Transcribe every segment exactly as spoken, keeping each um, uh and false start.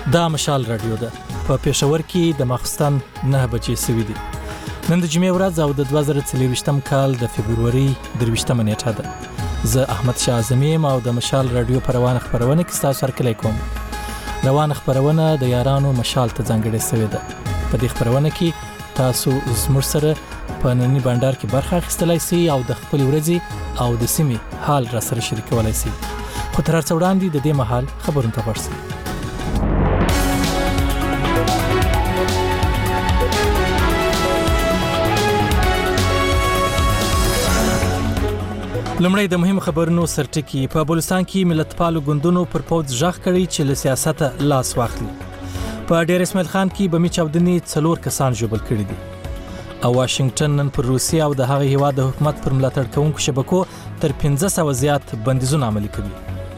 دا مشال رادیو ده په پېښور کې د ماخستن نه بجې سوي دي. نن د جمعې ورځ او د دوه زره څلرویشتم کال د فبروري درویشتمه نیټه ده. زه احمد شاه اعظمي یم او د مشال رادیو په روانه خپرونه کې ستاسو سره کوم. روانه خپرونه د یارانو مشال ته ځانګړې شوې ده. په دې خپرونه کې تاسو زموږ سره په ننني بانډار کې برخه اخیستلای شئ او د خپل ورځې او د سیمې حال را سره شریکولای شئ. خو تر هر څه وړاندې د دې مهال خبرونه ته ورسئ. لمړی د مهم خبرونو سرټکی. په بلوچستان کې ملتپالو ګوندونو پر پوز ژغ کړی چې له سیاسته لاس واخلي. په ډیر اسماعیل خان کې بمی چاودنی څلور کسان ژوبل کړي دي. او واشنگټن نن پر روسیا او د هغه هیواد د حکومت پر ملاتړ کوونکو شبکو تر پنځه سوه زیات بندیزونه عملي کوي.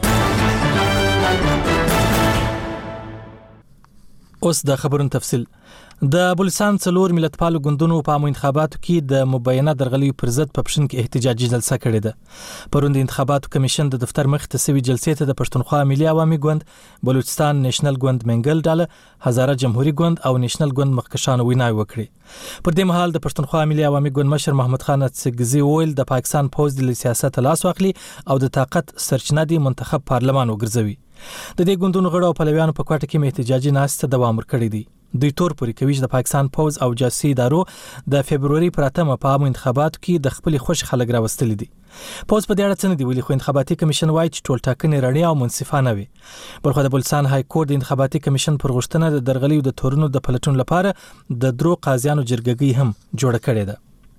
اوس د خبرونو تفصیل. د بلوچستان څلور ملتپالو ګوندونو په عامو انتخاباتو کې د مبینه درغلیو پر ضد په پښتون کې احتجاجي جلسه کړې ده. پروند انتخاباتو کمیشن د دفتر مخ ته سوي جلسې ته د پښتونخوا ملي عوامي ګوند، بلوچستان نېشنل ګوند منګل ډله، هزاره جمهوریت ګوند او نېشنل ګوند مخکښانو ویناوي وکړي. پر دې مهال د پښتونخوا ملي عوامي ګوند مشر محمد خان څګزي وویل د پاکستان پوز د سیاست لاس واخلي او د طاقت سرچینه دی منتخب پارلمان وګرځوي. د دې ګوندونو غړو او پلویانو په کوټه کې احتجاجي ناسته دوام ورکړی دی. دوی تور پورې کوي چې د پاکستان پوز او جاسوسي ادارو د فبروري پر اتمه په عامو انتخاباتو کې د خپل خوش خلک راوستل دي. پوز په دې اړه څه نه دی ویلي، خو انتخاباتي کمیشن وایي چې ټول ټاکنې رڼې او منصفانه وي. بلخو د بلوچستان های کورټ د انتخاباتي کمیشن پر غوښتنه د درغلیو د تورونو د پلټون لپاره د درو قاضیانو جرګګي هم جوړه کړې ده.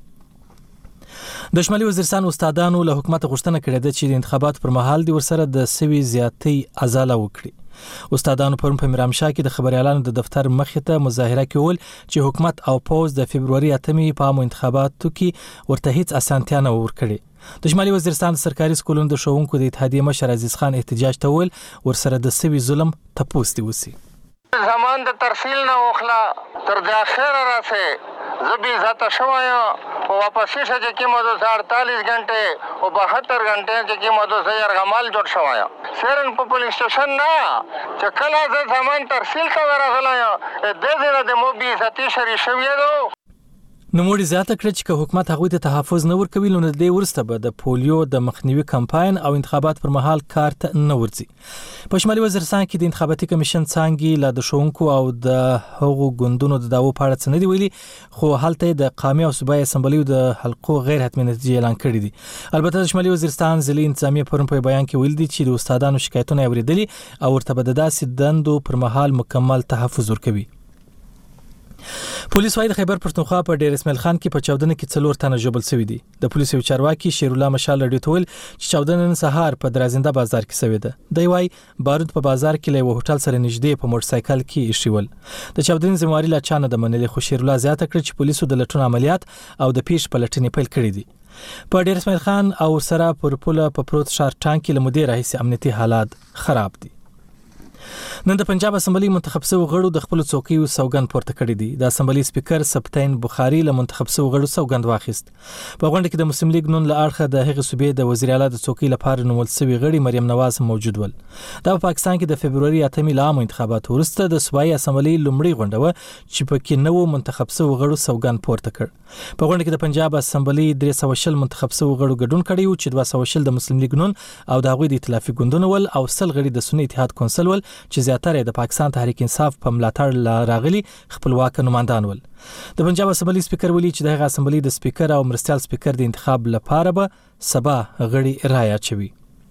د شمالي وزیرستان استادانو له حکومت غوښتنه کړې ده چې د انتخاباتو پر مهال د ورسره د سوي زیاتۍ ازاله وکړي. استادانو پرون په میرامشاه کې د خبريالانو د دفتر مخې ته مظاهره کول چې حکومت او پوز د فبروري اتمې په عامو انتخاباتو کې ورته هیڅ اسانتیا نه ورکړي. د شمالي وزیرستان سرکاري سکولونو د ښوونکو د اتحادیې مشر عزیز خان احتجاج ته ویل ورسره د سوي ظلم تپوس دی وسی. زمان د ترسیل نه وخلا تر د اخر راسه زبي ذات شوایا او واپس شې چې کی مو د اړتالیس غنټه او بهتر غنټه چې کی مو د زیر غمال جوړ شوایا سرن په پولیس سټیشن نه چې کله ز زمان ترسیل ته ورغلایا د دې د مو بي ذاتي شری شوی دو. نوموړي زیاته کړ چې حکومت هغوی ته تحفظ نه ورکوي نو د دې ورسته به د پولیو د مخنیوي کمپاین او انتخابات پر مهال کار ته نه ورځي. په شمالي وزیرستان کې د انتخاباتي کمیشن څنګه لا د شونکو او د هغو ګوندونو د داو په اړه څه نه دی ویلي، خو هلته د قومي او صوبایي اسمبلیو د حلقو غیر حتمي نتیجې اعلان کړې دي. البته د شمالي وزیرستان ضلعي انتظامیه پرون په بیان کې ویل دي چې د استادانو شکایتونه اوریدلي او ورته به د داسې دندو پر مهال مکمل تحفظ ورکوي. پولیس وايي د خیبر پښتونخوا په ډیر اسماعیل خان کې په چاودنه کې څلور تنه ژوبل شوي دي. د پولیسو چارواکي شیر الله مشال رادیو ته ویل چې چاودنه نن سهار په درازنده بازار کې شوې ده. دی وايي بارود په بازار کې له هوټل سره نږدې په موټر سایکل کې ایښول. د چاودنې ذمہواري لا چانه د منلې، خو شیر الله زیاته کړ چې پولیسو د لټون عملیات او د پیښ پلټنې پیل کړې دي. په ډیر اسماعیل خان او سره پر پوله په پروت شار ټانک کې لمدې راهیسې امنیتي حالات خراب دي. نن د پنجاب اسمبلی منتخب شوی غړو د خپل څوکیو سوګند پورته کړی دی. د اسمبلی سپیکر سبتین بخاری له منتخب شوی غړو سوګند واخیست. په غونډه کې د مسلم لیگ نون له اړخه د هغې صوبې د وزیر اعلی د څوکۍ لپاره نومول شوی غړي مریم نواز موجود ول. دا په پاکستان کې د فبروري اتمې له عامو انتخاباتو وروسته د صوبایي اسمبلی لومړی غونډه و چې پکې نوو منتخب شوی غړو سوګند پورته کړ. په غونډه کې د پنجاب اسمبلی درې سوه شل منتخب شوی غړو ګډون کړی و چې دوه سوه شل د مسلم لیگ نون او د هغوی د ائتلافي ګوندونو ول او سل غړي د سنی اتحاد کونسل ول چې زیاتره د پاکستان تحریک انصاف په ملاتړ راغلي خپلواک نمائندان ول. د پنجاب اسمبلی سپیکر ویلي چې دغه اسمبلی د سپیکر او مرستیال سپیکر د انتخاب لپاره به سبا غړي رایه اچوي.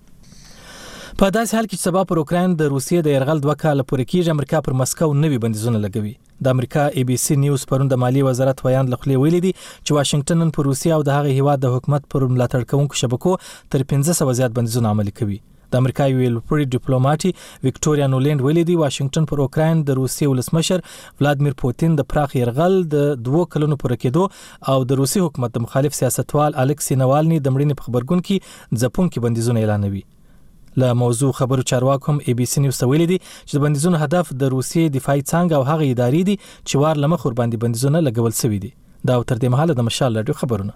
په داسې حال کې چې سبا پر اوکراین د روسیې د یرغل دوه کاله پورې کېږي، امریکا پر مسکو نوي بندیزونه لګوي. د امریکا ای بي سي نیوز پرون د مالیې وزارت ویان له خولې ویلي دي چې واشنگټن نن پر روسیې او د هغه هیواد د حکومت پر ملاتړ کوونکو شبکو تر پنځه سوه زیات بندیزونه عملي کوي. د امریکا یو لوړ ډیپلوماټي وکټوریا نولند ویلي دی واشنگټن پر اوکراین د روسیې ولسمشر ولادمیر پوتین د پراخ يرغل د دوه کلونو پر کېدو او د روسي حکومت د مخالف سیاستوال الکسی نوالني د مړینې په خبرګون کې ځپونکي بندیزونه اعلانوي. له موضوع خبرو چارواکو هم ای بي سي نیوز ته ویلي دي چې د بندیزونو هدف د روسیې دفاعي څانګه او هغه ادارې دي چې وار لمخ ور باندې بندیزونه لګول شوي دي. دا تر دې مهاله د مشال رادیو خبرونه.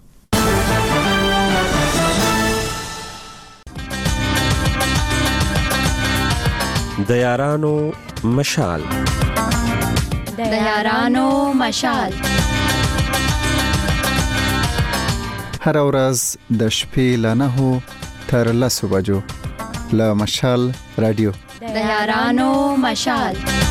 د یارانو مشال د یارانو مشال. هر ورځ د شپې له نهو تر لسو بجو له مشال رادیو. د یارانو مشال.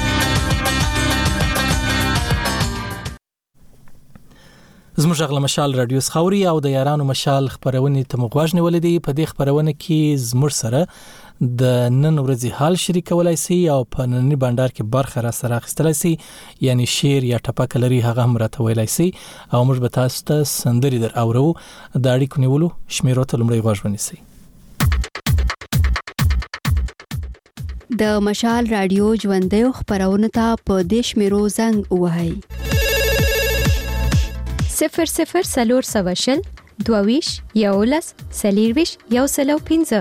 زموږ غل مشال رادیو خوري او د یارانو مشال خبرونه ته مغواژ نیولې دي. په دې خبرونه کې زموږ سره د نن ورځې حال شریکولای شي او په نننی بندر کې برخه را سره اخیستلای شي، یعنی شعر یا ټپک لري هغه هم راته ویلای شي او موږ به تاسو ته سندري در اورو. د اړیکو نیولو شمیرو ته لمړی غوږ ونیسئ. د مشال رادیو ژوندۍ خبرونه ته په دیش میرو زنګ وهاي صفر صفر سلور سواشل دوویش یولس سلیرویش یو سلو پینزه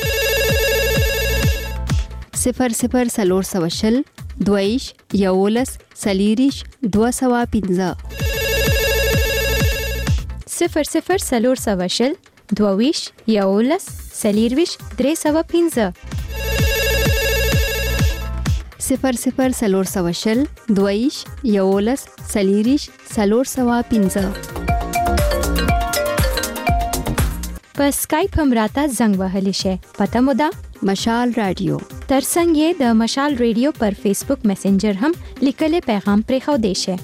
صفر صفر سلور سواشل دوویش یولس سلیریش دو سوا پینزه صفر صفر سلور سواشل دوویش یولس سلیرویش درې سوا پینزه صفر صفر سلور سواشل دویش یولس سلیریش سلور سوا پینزه. په اسکایپ هم راته زنګ وهلی شي. پته مو ده مشال رادیو. ترڅنګ یې د مشال رادیو پر فیسبوک میسنجر هم لیکلي پیغام پرې خو دی شي.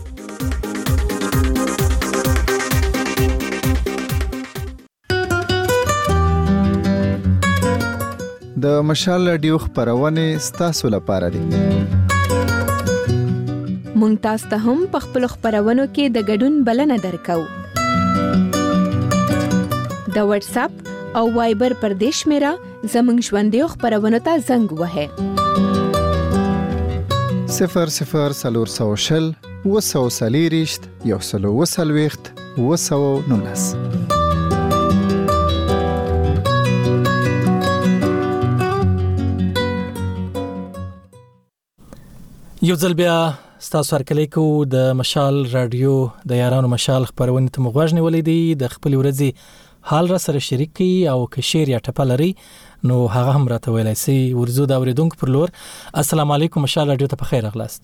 د مشال رادیو خبرونه ستاسو لپاره دي. مونږ تاسو ته هم په خپل خبرونو کې د ګډون بلنه درکو. د واتس اپ او وایبر پر دیش میرا زمنګ ژوندۍ خبرونو ته زنګ وهه صفر صفر سلور سوشل وسو سلیریشت یو سلو وسلويخت وسو نونس. یو ځل بیا ستاسو هرکلی کو د مشال رادیو د یارانو مشال خبرونه ته مغواژ نیولې دي. د خپل ورځې حال را سره شریک کی او که شعر یا ټپه لري نو هغه هم راته ویلای شي. ورزو دا اوریدونکو پر لور السلام علیکم مشال رادیو ته بخیر اغلاست.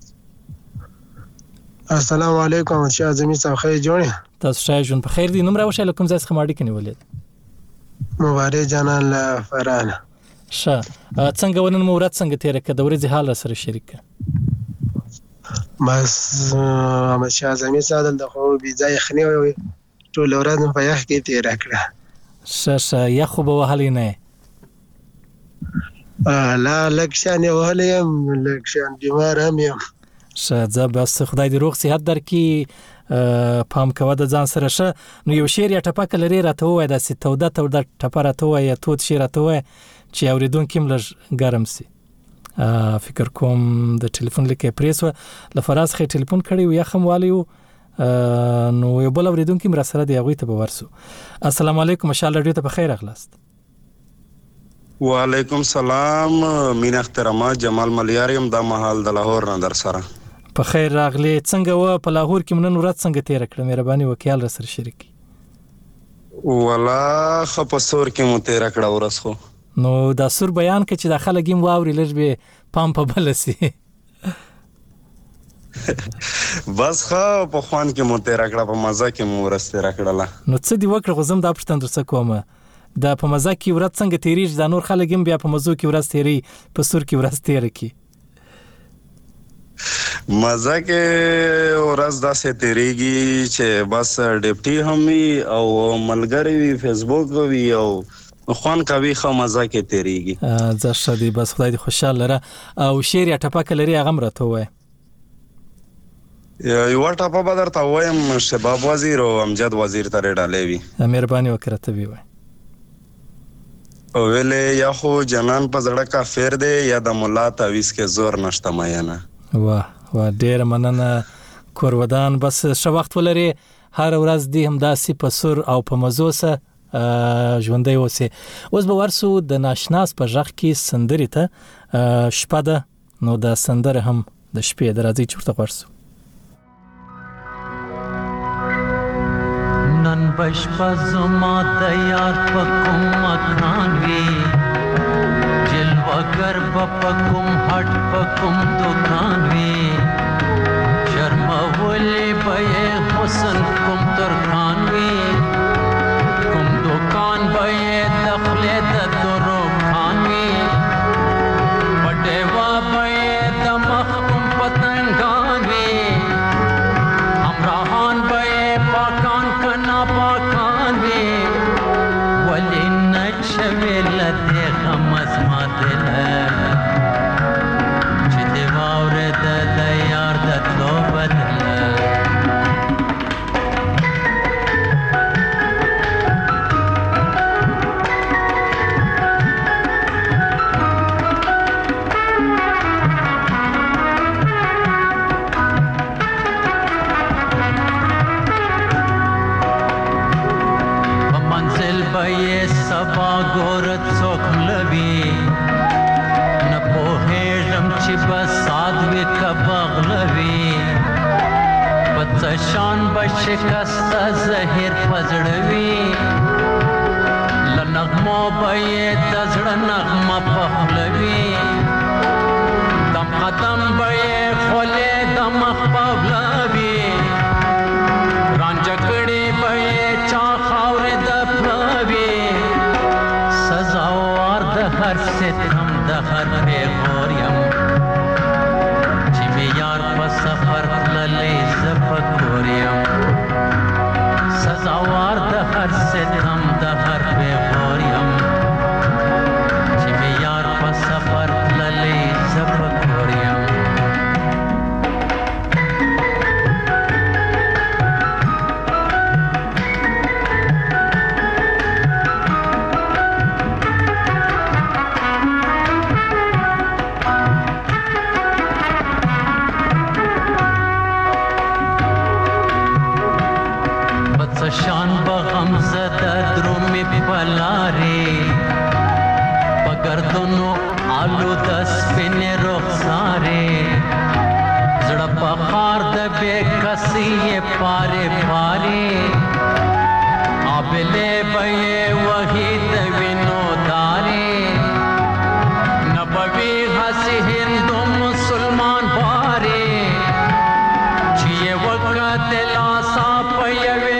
السلام علیکم شاه زمي صاحب خیر جوړه تاسو شای جون په خیر دي. نوم راوښه لکم ځای څخه ماډي کني ولید مبارک جانان لا فرانه شه څنګه ونن مو ورځ څنګه تیر کړه د ورځې حال را سره شریک بس احمد شاه زمي صاحب د خو بي ځای خني وي ټول ورځ په یخ کې تیر کړه. شه شه یخ به وهلی نه لا لکشان وهلیم لکشان بیمار هم یم. شه ځه بس خدای دې روغ صحت درکړي. پام کوه د ځان سره شه. نو یو شعر یا ټپه لري راته وای د ستوده توده ټپه راته وای یا توت شعر راته وای چې اوریدونکو هم لږ ګرم سي. فکر کوم د ټلیفون لیکه پریسو لفراز خې ټلیفون کړی و یا خم والیو نو یو بل اوریدونکو هم را سره دی هغه ته ورسو. السلام علیکم مشال رادیو ته بخیر اغلاست. وعلیکم سلام مین احترامات جمال ملیاریم د محل د لاهور نه در سره په خیر راغلی. څنګه و په لاهور کې منن ورځ څنګه تیر کړه مهرباني وکیل را سره شریک ولا خپسور کې مو تیر کړه ورځ خو نو دا سور بیان کې چې داخله گیم واوري لږ به پام په بلسي بس خو په خوان کې مو تیر کړه په مزه کې مو ورځ تیر کړه. نو څه دی وکړه غزم دا پښتون درڅ کومه دا په مزه کې ورځ څنګه تیریږي دا نور خلک هم بیا په مزو کې ورځ تیری په سور کې ورځ تیر کی مزه کې ورځ داسې تیریږي چې بس ډیپټي هم وي او ملګری وي فیسبوک وي او خوان کوي خو مزه کې تیریږي. زه شدي بس خدای دې خوشاله لره. او شعر یا ټپه لري هغه مرته وای یو ټپه به درته وایم شباب وزیر او امجد وزیر ته ډالې وي مهرباني وکړه ته وی ویلې یا خو جنان په زړه کافر دی یا د مولا تعویز کې زور نشته مینه. واه واه ډېر مننه کورودان. بس ښه وخت ولري هر ورځ دې همداسې په سر او په مزو سره ژوندۍ اوسې. اوس به ورسو د ناشناس په غږ کې سندرې ته شپه ده نو د سندره هم د شپې د راځي چورته ورسو. نن بشپا زما د یار په کوم مکان وی جلوه اگر بپکم هټ پکم دکان وی شرم ولی بے حسن کم ترکان وی کم دکان بے دخل درو خان وی بڑے وا بے دمخ کم پتنگان وی ہمراہان بے پاکان کنا پاکان وی ولی نچوی لدے غمز ما دل چی دی واورد دا یار دا تلو بدل بمنزل بے سبا گورت سوکم لبی نپوہیرم چی بسادوی کباغلوی بتشان بشکست زہر پزڑوی لنغمو بے دزڑ نغم پخلوی دم قدم بے خولے دمخ پاولوی رانجکڑی بے چاخاور دپلوی سزاوار دہر ستم دہر پہ غوریم چی میں یار پا سفر للے زفکوریم سزاوار دہر ستم دہر پہ غوریم چی میں یار پا سفر للے زفکوریم شان بغم زدہ درومی پلاری پگردنو آلو دس پن رخسارے زڑپ خار دبے کسی پارے پارے آبلے بے وہی دوینو دارے نبوی ہسی ہندو مسلمان بارے چیئے وقت لاسا پیوے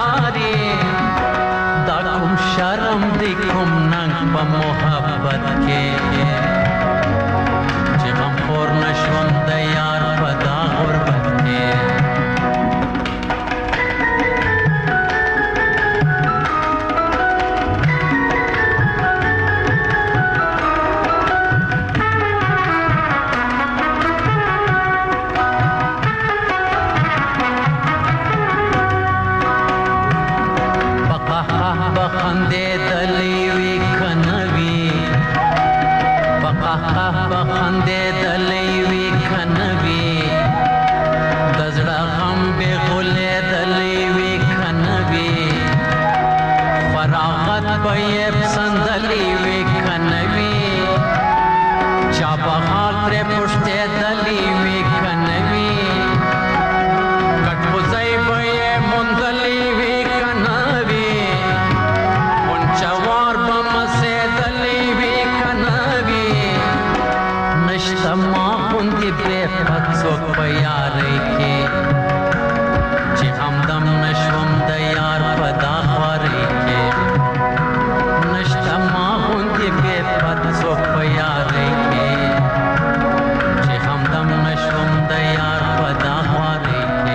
شرم دی کم ننگ پا محبت کے چی غم خور نشوم دا یار پا دا غربت کے بخندے دلیوی کھنوی بقاقہ بخندے دلیوی کھنوی دزڑا غم بے غلے دلیوی کھنوی فراغت بیب سندلیوی کھنوی چاپا حال پر پشتے دلیوی کھنوی کٹ بزائی بے مندلیوی کھنوی چوار بم سے دلیوی کنوی نشتا ماخون دی بے پتسوک پیاری کی چی ہمدم نشوم دیار پدا خواری کی نشتا ماخون دی بے پتسوک پیاری کی چی ہمدم نشوم دیار پدا خواری کی.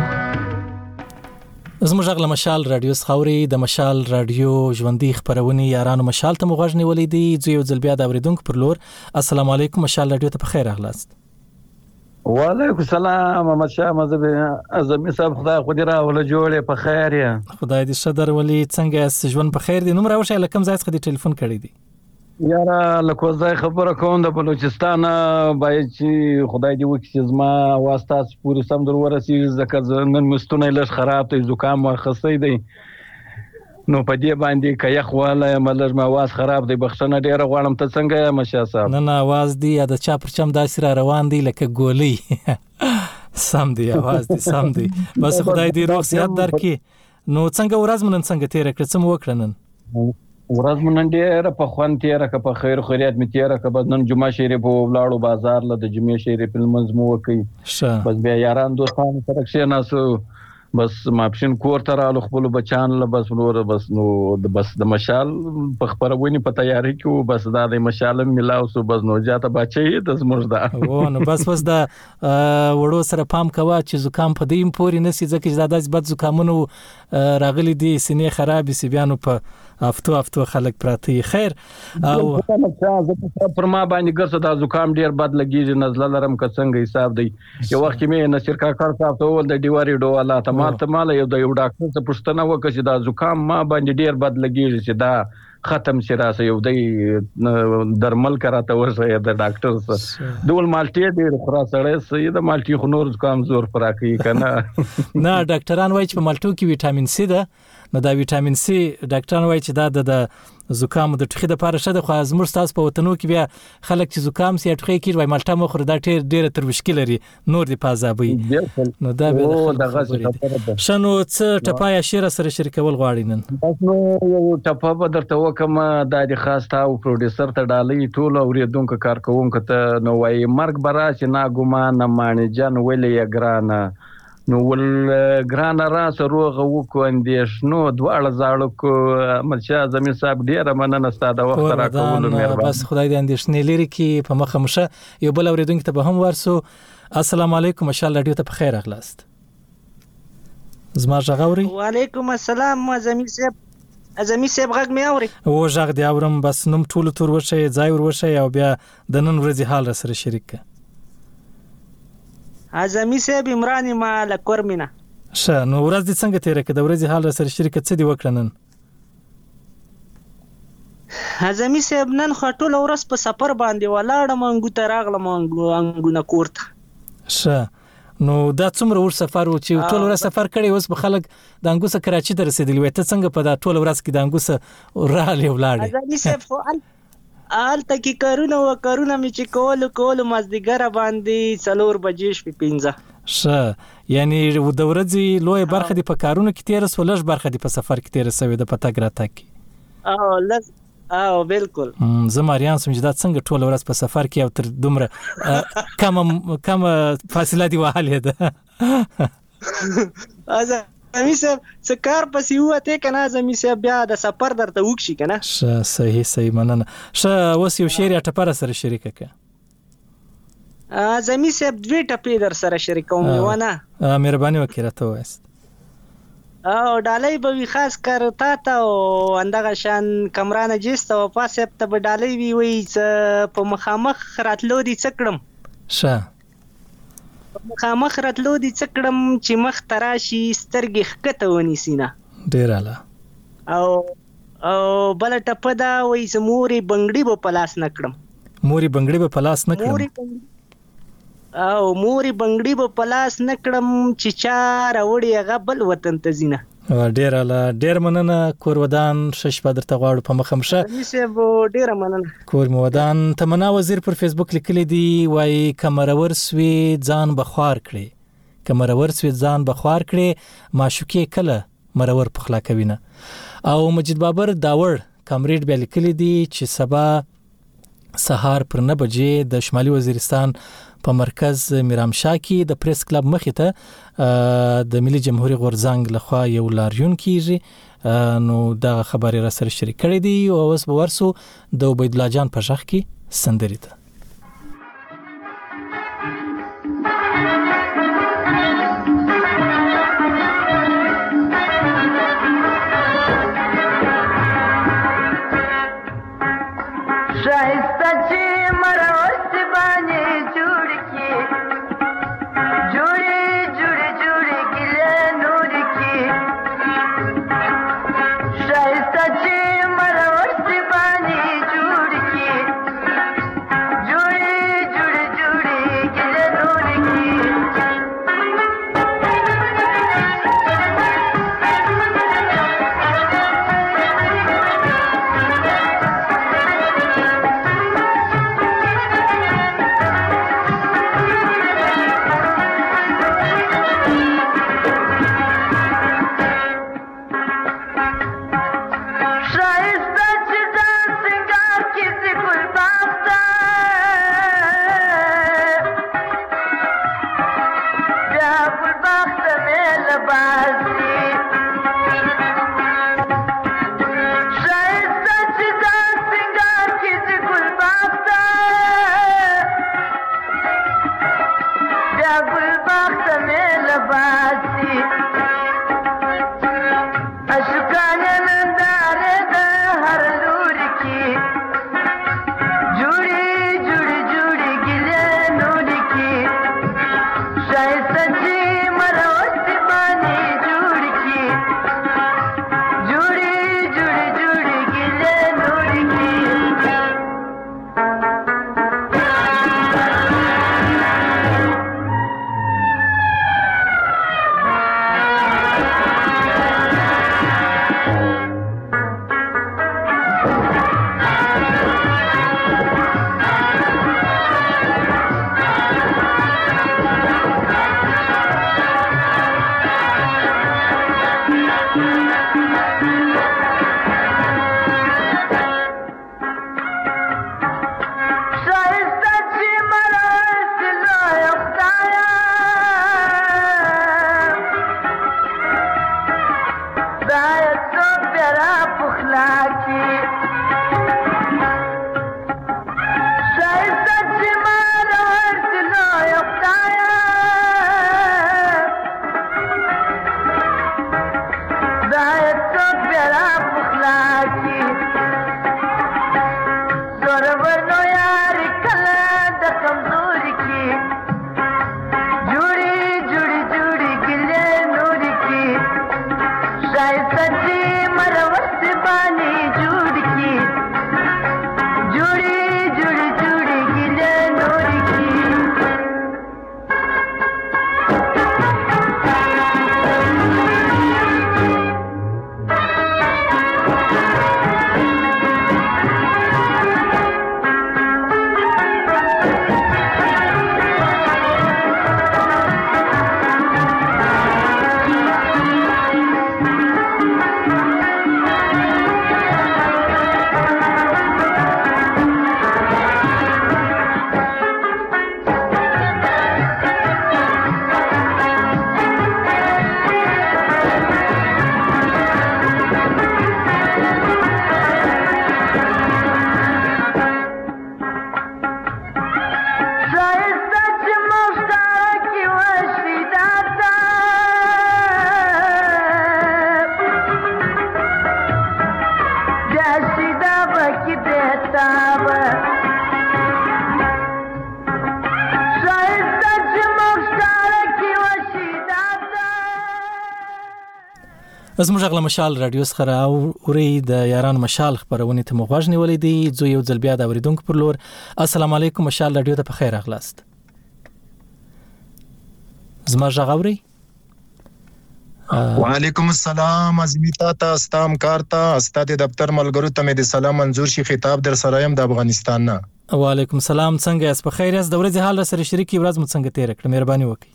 زموږ غږ له مشال رادیو خاوري د مشال رادیو ژوندۍ خبرونه یارانو مشال ته مغوښنی ولیدي زه یو ځل بیا د اوریدونکو پر لور السلام علیکم مشال رادیو ته بخیر اغلاست. وعلیکم السلام محمد شاه مزه اعظمي صاحب خدای خو دې راوله جوړې په خیر یا خدای دې شدر ولی څنګه ژوند په خیر دي نو راوشه لکم ځای څخه دې ټلیفون کړی دی یاره لکه ځای خبره کوم د بلوچستان باید چې خدای دې وکړي چې زما واسطه پوری سم در ورسیږي ځکه نن مستونه لږ خراب دی زکام ورخصی دی نو په دې باندې که یخ واله ملږ ما आवाज خراب دی بخښنه ډیره غواړم ته څنګه یې مشا صاحب نه نه आवाज دی یا د چا پرچم داسې را روان دی لکه ګولۍ سم دی आवाज دی سم دی بس خدای دې روغ صحت درکړي نو څنګه ورځ منن څنګه تیر کړ څه مو وکړنن ورځ مو نن ډېره په خوند تېره که په خیر خیریت مې تېره که بس نن جمعه شریف ولاړو بازار له د جمعې شریف لمونځ مو وکړي بس بیا یاران دوستانو سره کښېناستو بس ماپښین کور ته رالو خپلو بچیانو له بس نور بس نو بس د مشال په خپرونې په تیاري کې وو بس دا د مشال هم میلاو سو بس نو جاته بچی د زموږ دا و نو بس بس د وړو سره پام کوه چې زکام په دې پورې نسی ځکه چې دا داسې بد زکامونو راغلي دي سینې خرابې سی بیانو په افتو افتو خلک پراته خیر او پر ما باندې ګرځه دا زکام ډیر بد لګیږي نزله لرم که څنګه حساب دی یو وخت مې نصیر کاکړ صاحب ته ول د ډیواري ډواله ته ما ته مال یو د یو ډاکټر څخه پوښتنه وکړه چې دا زکام ما باندې ډیر بد لګیږي چې دا ختم شي راسه یو دی درمل کراته ورسه د ډاکټر سره ډول مالټي ډیر خورا سره سي د مالټي خو نور زکام زور پراکي کنه نه ډاکټران وایي چې مالټو کې وټامین سي ده نو دا وټامین سي ډاکټران وایي چې دا د زکام د ټخې د لپاره شه ده خو زموږ تاسو په وطنو کې بیا خلک چې زکام سي ټخې کې وای مالټا مخ دا ډیر ډیره تر مشکل لري نور دی پازابي نو دا به دغه څه شنو څه ټپایا شیر سره شریکول غواړي نن بس نو یو ټپا به درته وکم د خاص تاو پروډوسر ته ډالۍ ټول اوریدونکو کارکونکو ته نو وای مرګ برا چې نا ګمان مانی جان ولې ګرانه نو ول ګران راس روغه وکو اندیشنو دواړه زاړو کو ملشا زمين صاحب ډیره مننه ستاده وخت را کول مهرباني بس خدای دې اندیشنې لري کی په مخه مشه یو بل اوریدونکو ته به هم ورسو السلام علیکم ان شاء الله ډیو ته په خیر اغلاست زما ژغوري وعلیکم السلام زمين صاحب زمين صاحب غږ مې اوري او ژغ دی اورم بس نوم ټول تور وشه ځای ور وشه او بیا د نن ورځې حال سره شریک اعظمي صاحب عمران ما لکور مینا شه نو ورځ دې څنګه تیرې کړه د ورځې حال سره شریکت څه دی وکړه نن اعظمي صاحب نن خو ټول ورځ په سفر باندې ولاړم انګو ته راغلم انګو نه کورته شه نو دا څومره ور سفر و چې ټول ورځ سفر کړی اوس به خلک د انګو سره کراچي ته رسیدلی وي ته څنګه په دا ټول ورځ کې د انګو سره راغلی ولاړې اعظمي صاحب آلته کې کارونه و کارونه مې چې کول کول مازدیګر باندې څلور بجې شپې پنځه ښه یعنی د ورځې لوی برخه دی په کارونو کې تیر سو لږ برخه دی په سفر کې تیر سوی د پتاګ راته کې او لږ او بالکل زه ماریان سم چې دا څنګه ټول ورځ په سفر کې او تر دومره کم کم فاصله دی وهاله ده ازه زمي صاحب څه کار پسې وته کنه زمي صاحب بیا د سفر درته وکشي کنه ښه صحیح صحیح مننه ښه اوس یو شعر یا ټپه سره شریک کړه ا زمي صاحب دوی ټپې در سره شریکوم ونه مهرباني وکړه ته وایست او ډالۍ به وی خاص کار تا ته او اندغه شان کمرانه جست او پاسه ته به ډالۍ وی وی په مخامخ راتلو دي څکړم ښه مخامخ راتلو دي څکړم چې مخ تراشي سترګې خکته ونیسینا ډیر اعلی او او بل ټپه دا وای زموري بنگړي په پلاس نکړم موري بنگړي په پلاس نکړم او موري بنگړي په پلاس نکړم چې چار وړي غبل وطن ته زینا ډیر اعلی ډیر مننه کور ودان شش بدر ته غواړو په مخمشه نشي ډیر مننه کور ودان تمنا وزیر پر فیسبوک لیکلی دی وای کمرور سوی ځان بخوار کړي کمرور سوی ځان بخوار کړي معشوقي کله مرور پخلا کوي نه او مجید بابر داور کامریډ به لیکلی دی چې سبا سهار پر نه بجې د شمالي وزیرستان په مرکز میرامشاه کې د پریس کلب مخې ته د ملي جمهوریت غورځنګ لخوا یو لاریون کیږي نو دا خبري را سره شریک کړی دی او اوس به ورسو د عبید الله جان په ژغ کې سندري ته زموږ غل مشال رادیو سره اوري د یارانو مشال خبرونه ته مغوښ نیولې دي زه یو ځل بیا د اوریدونکو پر لور السلام علیکم مشال رادیو ته په خیر اغلاست زما غاوري وعلیکم السلام عظمیتا تا استام کارتا استاد دفتر ملګرو ته مې د سلام منظور شي خطاب در سره يم د افغانستان نه وعلیکم السلام څنګه یاست په خیر یاست د ورځې حال سره شریکي ورځ مو څنګه تیر کړ مهرباني وکړئ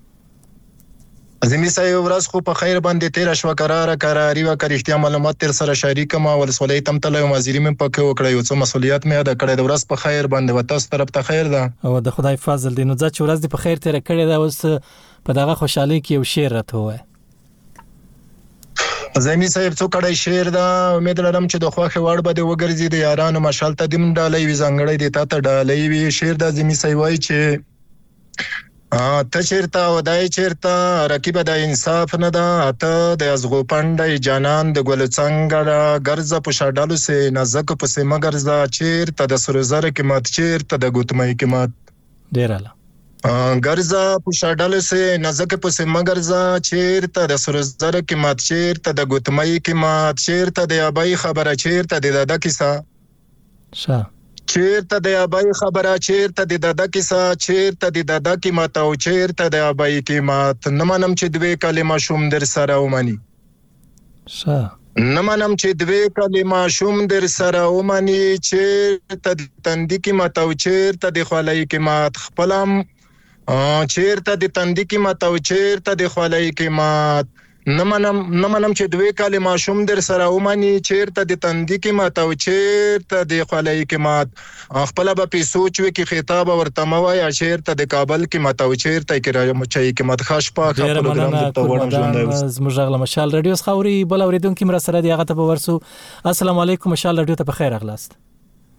زمي سایو ورځ خو په خیر باندې تیر شو قرار قراری و کرشتیا معلومات تر سره شریک ما ولسولې تم تل وزیر مې پکې وکړې او څه مسولیت مې ادا کړې د ورځ په خیر باندې وتاس طرف ته خیر ده او د خدای فضل دی نو ځکه چې ورځ دې په خیر تیر کړې ده اوس په دغه خوشحالي کې یو شعر راته وای زمي صاحب څو کړه شعر دا امید لرم چې د خوخه وړ به د وګرځي د یارانو مشال ته دیم ډالۍ وي زنګړې د تا ته ډالۍ وي شعر دا زمي صاحب وای چې ا ته چیرته ودای چیرته رقیب د انصاف نه ده ته د ازغو پندای جانان د ګل څنګه ګرځه په شاډالو سه نازک په سه مګرځه چیرته د سرزره کې مات چیرته د ګوتمۍ کې مات ډیراله ګرځه په شاډالو سه نازک په سه مګرځه چیرته د سرزره کې مات چیرته د ګوتمۍ کې مات چیرته د ابای خبره چیرته د دادا کیسه شه چیرته د ابای خبره چیرته د دادا کیسه چیرته د دادا کی ماته او چیرته د ابای کی مات نمنم چې دوی کلمه شوم در سره ومني شه نمنم چې دوی کلمه شوم در سره ومني چیرته د تندې کی ماته او چیرته د خولای کی مات خپلم چیرته د تندې کی ماته او چیرته د خولای کی مات نمنم نمنم چې دوی کلمه شوم در سره ومني چیرته د تندې کی ماته او چیرته د خولای کی مات خپل به په سوچ وکي خطاب ورته موای چیرته د کابل کی ماته او چیرته کی راځم چې کی مت خاص پاک پروګرام ته وړم ژوند زموږ غل مشال رادیو خوري بل اوریدونکو مر سره دی هغه ته ورسو السلام علیکم مشال رادیو ته په خیر اغلاست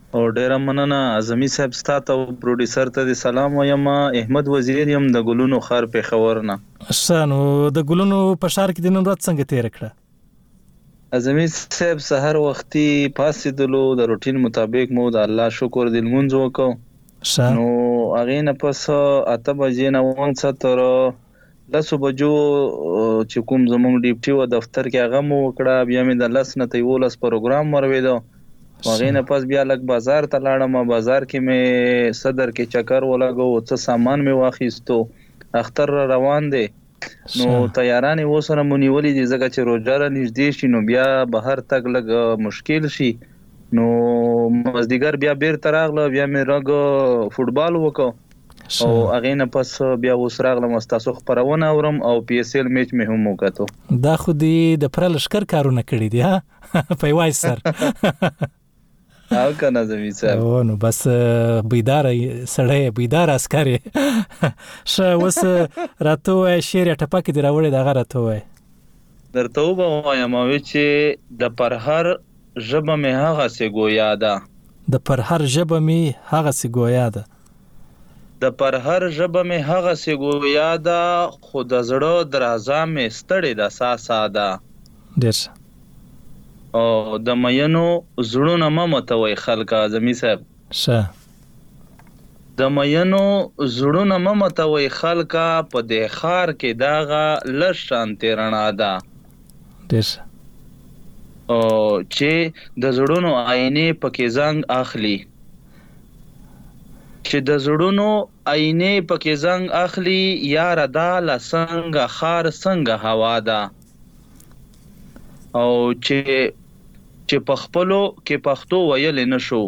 او ډیر مننه اعظمي صاحب ستاسو او پروډوسر ته سلام وایم. احمد وزیر يم د ګلونو خار په خبر نه. شانو د ګلونو په شار کې د نن ورځ څنګه تیر کړه؟ اعظمي صاحب سحر وختي پاسېدلو د روټین مطابق مو د الله شکر د لمونځ وکړو. نو هغه نه پس اته بجې نه ونڅ تر لسو بجو چې کوم زموږ ډیپټي و دفتر کې هغه مو وکړه. بیا مې د لس نه تیولس پروګرام ورولو. هغه نه پس بیا لک بازار ته لاړم. بازار کې مې صدر کې چکر ولګو، څه سامان مې واخیستو. اختر روان دي نو تیاران وسره مونیولې دي ځکه چې روزګار نږدې شي نو بیا بهر تک لګ مشکل شي. نو مزدیګر بیا بیر تراغله بیا مې رګ فوټبال وکاو او هغه نه پس بیا وسراغله مستاسو خبرونه اورم او پی اس ال میچ مې هم وکړو. دا خو دې د پرلشکر کارونه کړی دي ها په وای سر او کنه زمي صاحب. او نو بس بيدار سړی بيدار عسکري ش وس راته شیر ټپک دی راوړی دا غره وای درته وایم چې د پرهر ژبه مې هغه سي گویا ده. د پرهر ژبه مې هغه سي گویا ده. د پرهر ژبه مې هغه سي گویا ده خو د زړه درازه مې ستړې ده ساسا ده. ډېر او د مینو زړونه ممتوي خلک اعظمي صاحب. شه د مینو زړونه ممتوي خلک په دې خار کې داغه لشان تیرنا ده. ډېر او چې د زړونو آینه پکې زنګ اخلي چې د زړونو آینه پکې زنګ اخلي یار دا لسنګ خار څنګه هوا ده. او چې چې پخپلو کې پښتو ویل نشو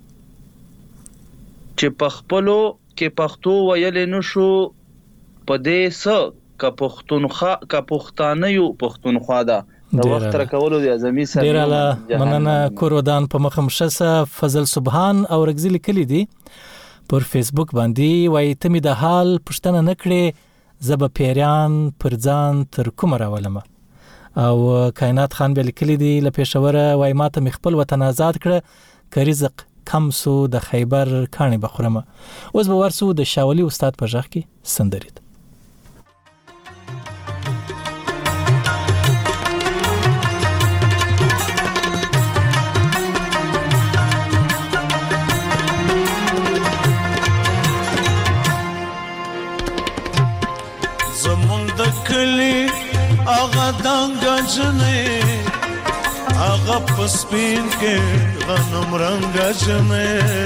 چې پخپلو کې پښتو ویل نشو په دې س ک پښتونخوا ک پښتانه یو پښتونخوا ده. د وخت را کولو د اعظمي صاحب ډیر اعلی مننه. کورودان په مخم شسه فضل سبحان او رغزلی کلی دي پر فیسبوک باندې وای ته می د حال پښتنه نکړې زب پیران پرځان تر کوم راولم. او کائنات خان بل کلی دی له پېښوره وای ماته مخبل وطن آزاد کړه ک رزق کم سو د خیبر کانی بخورمه. اوس به ورسو د شاولی استاد په ځخ کې سندرید. آغا دانگا جنے آغا پسپین کے غنم رنگا جنے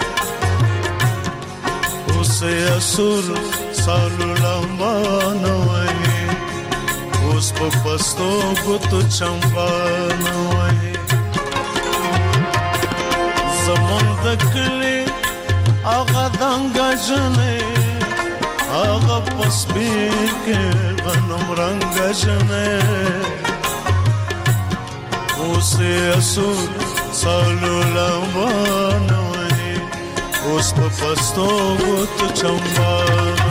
اسے اسور سالو لامبانوئی اس پا پستو گتو چمبانوئی زمان دکلی آغا دانگا جنے آغا پسپین کے غنم رنگ جنے اسے اسود سالو لامبانوئی اس پا پستو گت چمبانوئی.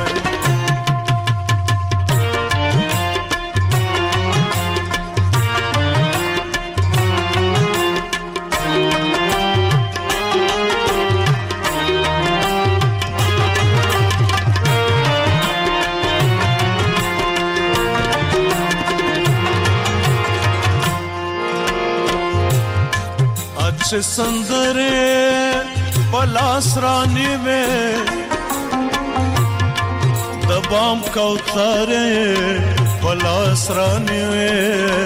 سندرے پلاس رانی میں دبام کوتارے پلاس رانی میں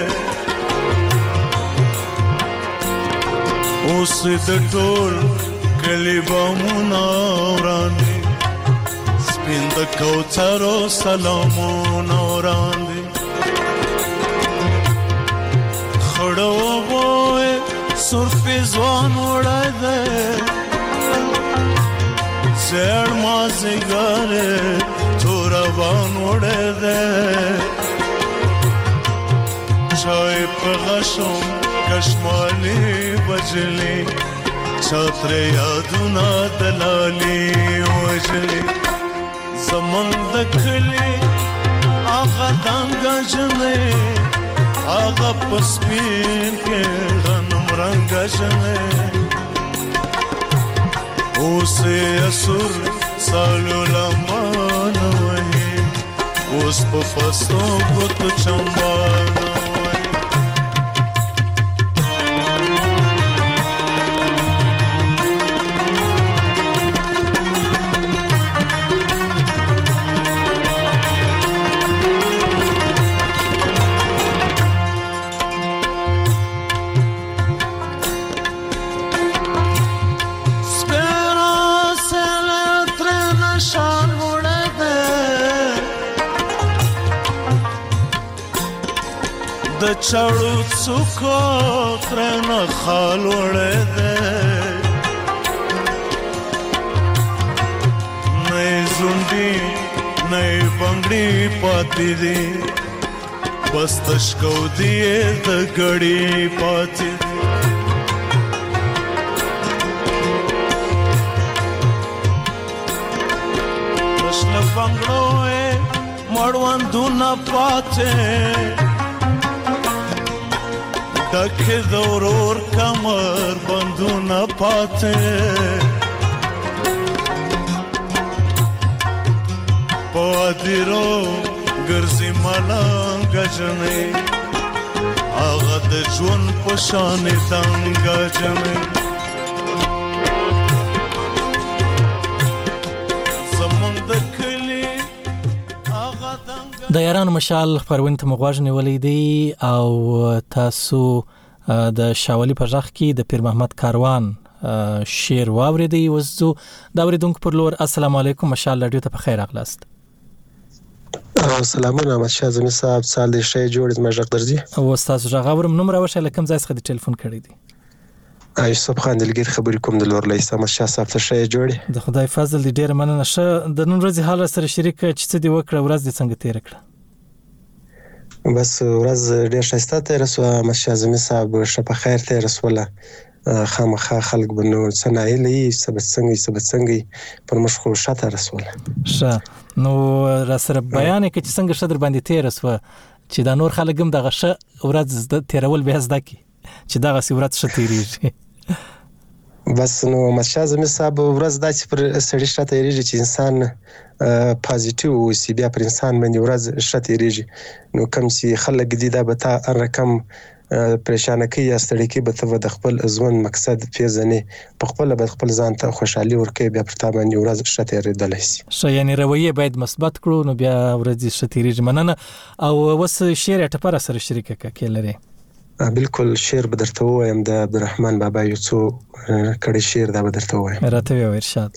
اس دٹول کلی بامونا رانی سپند کوتارو سلامونا رانی خڑو بوئے سر پہ زوان اڑائے دے زیر مازگارے تھوڑا بان اڑے دے چائے پہ غشم کشمالی بجلی چھاتر یادونا دلالی وجلی زمان دکھلی آغا دانگا جنے آغا پسپین کے غنم رنگ جنے اوسه اسور سالو لمان وهي اوس په فستو بوت چمبانا د چړو څوکو ترنه خال وړه ده نه زوندي نه بنگړي پاتې دي بس تشکو دی د غړي پاتې پښن بنگړو مړوان دونه پاتې دکه دورور کمر بندونه پاته پادیرو ګرځي ملنګ جنې هغه د ژوند په شان دنګ جنې زمونږ د کلی هغه دنګ د یارانو مشال خبرونه ته مغواژ نیولې دي او تاسو د شاولي په ځخ کې د پیر محمد کاروان شعر واوریدي وزو دا اوریدونکو پر لور السلام علیکم مشال رادیو ته په خیر اغلاست سلامونه احمد شاه زمي صاحب سال دې شي جوړ د مجق درځي او استاد ژغاورم نوم راوښه لکم ځای څخه د ټلیفون کړی دی ایوب خان دلګر خبرې کوم د لور لای احمد شاه صاحب ته شي جوړ د خدای فضل دې ډیر مننه شه د نن ورځې حال سره شریک چې څه دی وکړه ورځ دې څنګه تیر کړه بس ورځ ډیر ښایسته تیر سو احمد شاه زمي صاحب شپه خیر تیر سوله خامخا خلک بنو صنایلی سبت څنګه سبت څنګه پر مخ خو شاته رسول شه نو را سره بیان کې چې څنګه شدر باندې تیر سو چې دا نور خلک هم دغه شه ورځ تیرول به زده کی چې دغه سی ورځ شه تیریږي بس نو مشاز مې صاحب ورځ داسې پر سړی شته تیریږي چې انسان پازیټیو وسی بیا پر انسان باندې ورځ شته تیریږي نو کوم چې خلک دي دا به تا رقم پریشان کوي یا ستړي کوي به ته د خپل ژوند مقصد پیژنې په خپل به خپل ځان ته خوشحالي ورکوي بیا پر تا باندې ورځ شته تیریدلی شي شه یعنی رویه باید مثبت کړو نو بیا ورځ شته تیریږي مننه او وس شعر ټپه سره شریک کړه لري بالکل شعر به درته وایم د عبدالرحمن بابا یو څو کړي شعر دا به درته وایم راته وی ارشاد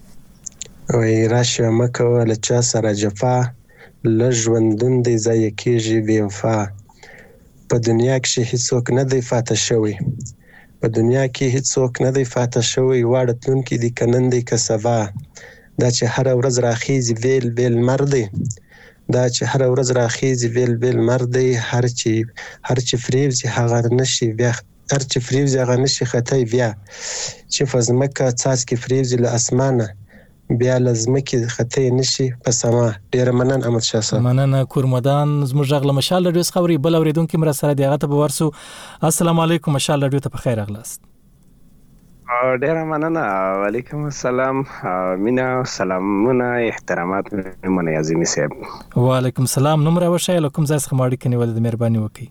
وای راشه مکه ول چا سره جفا لژوندون دی ځای کېږي بے وفا په دنیا کې هیڅوک نه دی فاته شوی په دنیا کې هیڅوک نه دی فاته شوی واړه تلونکي دی کنن دی کسبا دا چې هر ورځ راخیزي ویل ویل مردي دا چې هر ورځ راخیزي ویل ویل مردي هر چې هر چې فریوزي هغه نشي بیا هر چې فریوزي هغه نشي خطای بیا چې فزمکه تاسو کې فریوزي له اسمانه بیا لازمکه خطای نشي په سما ډیر منن احمد شاه صاحب مننه کورمدان زموږ غل مشال رادیو خبري بل اوریدونکو مر سره دی هغه ته ورسو السلام علیکم مشال رادیو ته په خیر اغلاست ډیر مننه وعلیکم السلام مینا سلامونه احترامات منه عظیمی صاحب وعلیکم السلام نوم راوښه لکم ځای څخه ماړی کني ول د مهرباني وکي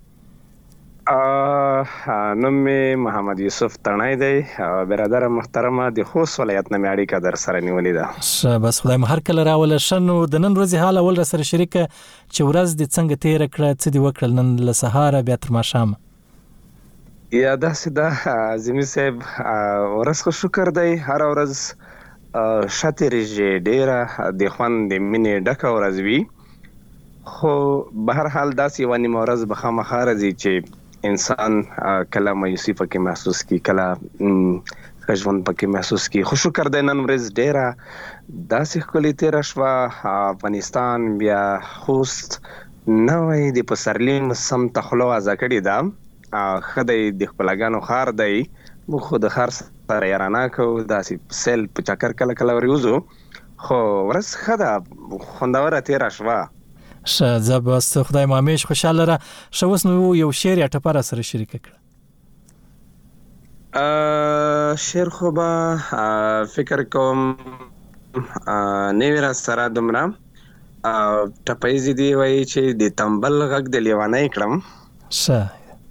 نوم محمد یوسف تڼای دی برادر محترمه د خوست ولایت نه اړیکه در سره نیولې ده بس خدای مهر کله راول شنو د نن ورځې حال اول سره شریک چې ورځ د څنګه تیر کړه څه دی وکړل نن له سهار بیا تر ماښام یا داسې ده عظیمی صاحب ورځ خو شکر دی هر ورځ شته ریږي ډیره د خوند د مینې ډکه ورځ وي خو به هر حال داسې ونی مورز به خامخا راځي چې انسان کله مایوسی پکې محسوس کی کله ژوند پکې محسوس کی خو شکر دی نن ورځ ډیره داسې ښکلې تیره شوه افغانستان بیا خوست نوی د پسرلي موسم ته خوله وازه کړې ده ښه دی د ښکلاګانو ښار دی موږ خو د ښار سره یارانه کوو داسې سیل په چکر کله کله ورېوځو خو ورځ ښه ده خوندوره تیره شوه شه زه بس خدای مو همیش خوشاله را شه اوس نو یو شعر یا ټپه سره شریک کړه شعر خو به فکر کوم نوی را سره دومره ټپیزې دی وایي چې د تنبل غږ د لیوانۍ کړم ښه